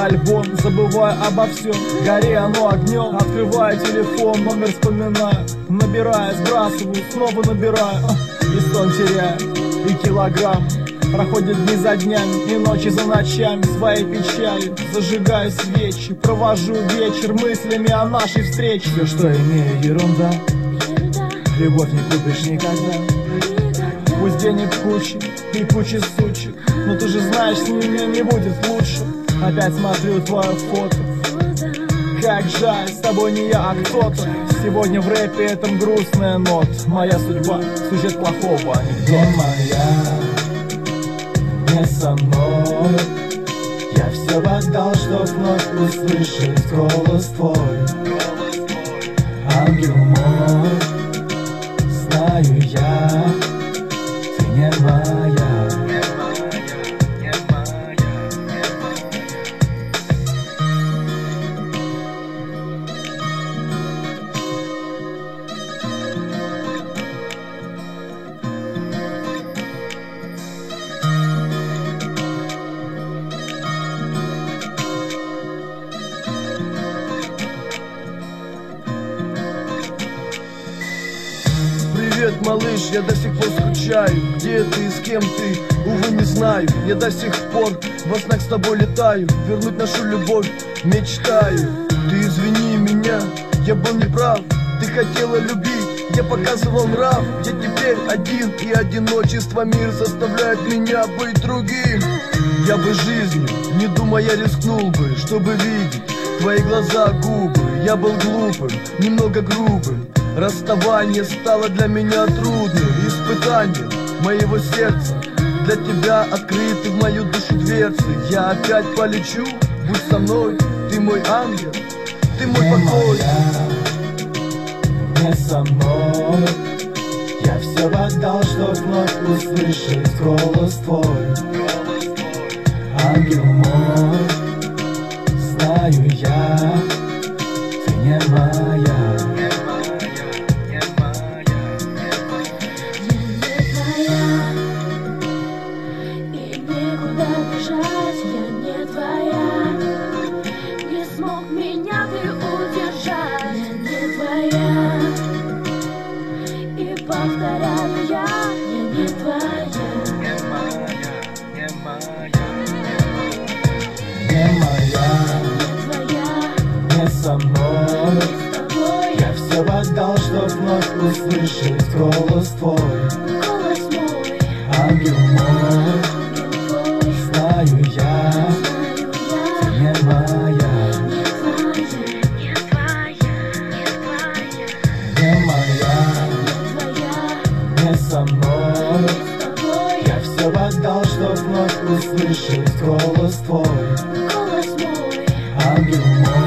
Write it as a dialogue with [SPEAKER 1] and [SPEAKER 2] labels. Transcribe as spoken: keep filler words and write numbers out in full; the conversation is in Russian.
[SPEAKER 1] альбом, забываю обо всем, гори оно огнем. Открываю телефон, номер вспоминаю, набираю, сбрасываю, снова набираю, и сон теряю, и килограмм. Проходят дни за днями и ночи за ночами, своей печалью зажигаю свечи, провожу вечер мыслями о нашей встрече. Все, что имею, ерунда, любовь не купишь никогда. Пусть денег куча и куча сучек, но ты же знаешь, с ними не будет лучше. Опять смотрю твое фото, как жаль, с тобой не я, а кто-то. Сегодня в рэпе этом грустная нота. Моя судьба, сюжет плохого анекдота.
[SPEAKER 2] Не моя, не со мной. Я все отдал, чтоб вновь услышать голос твой. Ангел мой, знаю я, ты не моя.
[SPEAKER 3] Привет, малыш, я до сих пор скучаю. Где ты, с кем ты, увы, не знаю. Я до сих пор во снах с тобой летаю. Вернуть нашу любовь мечтаю. Ты извини меня, я был неправ. Ты хотела любить, я показывал нрав. Я теперь один, и одиночество мир заставляет меня быть другим. Я бы жизнью, не думая, рискнул бы, чтобы видеть твои глаза, губы. Я был глупым, немного грубым. Расставание стало для меня трудным испытанием моего сердца. Для тебя открыты в мою душу дверцы. Я опять полечу, будь со мной. Ты мой ангел, ты мой
[SPEAKER 2] не
[SPEAKER 3] покой.
[SPEAKER 2] Моя, не со мной. Я все отдал, чтоб вновь услышать голос твой. Ангел мой, знаю я, ты не моя.
[SPEAKER 4] Повторяю я, я не твоя.
[SPEAKER 3] Не моя, не моя.
[SPEAKER 2] Не моя,
[SPEAKER 4] Не твоя.
[SPEAKER 2] не со мной.
[SPEAKER 4] Не с тобой.
[SPEAKER 2] Я все отдал, чтоб вновь услышать голос твой.
[SPEAKER 4] Голос мой.
[SPEAKER 2] Ангел мой,
[SPEAKER 4] Ангел твой.
[SPEAKER 2] знаю я,
[SPEAKER 4] Знаю я.
[SPEAKER 2] ты не моя.
[SPEAKER 4] Не твоя. Не твоя. Не твоя.
[SPEAKER 2] Не моя, не со мной.
[SPEAKER 4] Не с тобой.
[SPEAKER 2] Я все отдал, чтоб вновь услышать голос твой.
[SPEAKER 4] Голос мой.
[SPEAKER 2] Ангел мой,